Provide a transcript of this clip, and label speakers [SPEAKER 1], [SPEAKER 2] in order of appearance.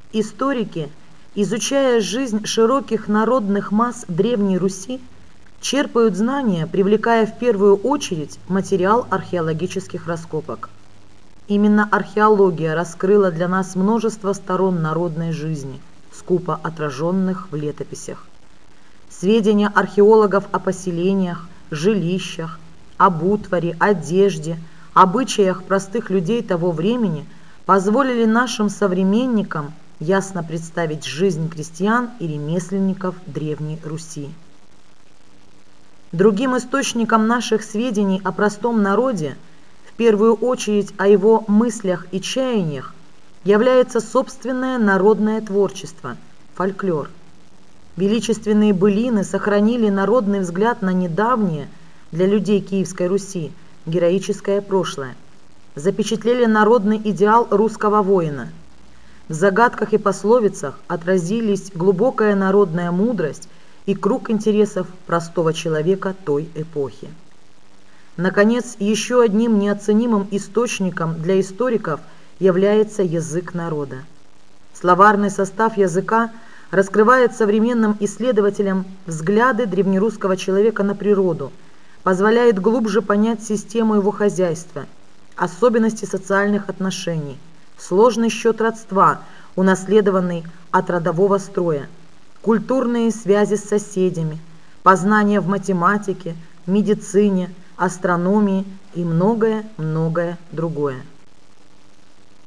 [SPEAKER 1] Историки, изучая жизнь широких народных масс Древней Руси, черпают знания, привлекая в первую очередь материал археологических раскопок. Именно археология раскрыла для нас множество сторон народной жизни, скупо отраженных в летописях. Сведения археологов о поселениях, жилищах, об утвари, одежде, обычаях простых людей того времени позволили нашим современникам ясно представить жизнь крестьян и ремесленников Древней Руси. Другим источником наших сведений о простом народе, в первую очередь о его мыслях и чаяниях, является собственное народное творчество – фольклор. Величественные былины сохранили народный взгляд на недавнее, для людей Киевской Руси, героическое прошлое, запечатлели народный идеал русского воина. В загадках и пословицах отразились глубокая народная мудрость и круг интересов простого человека той эпохи. Наконец, еще одним неоценимым источником для историков является язык народа. Словарный состав языка раскрывает современным исследователям взгляды древнерусского человека на природу, позволяет глубже понять систему его хозяйства, особенности социальных отношений, сложный счет родства, унаследованный от родового строя, культурные связи с соседями, познания в математике, медицине, астрономии и многое-многое другое.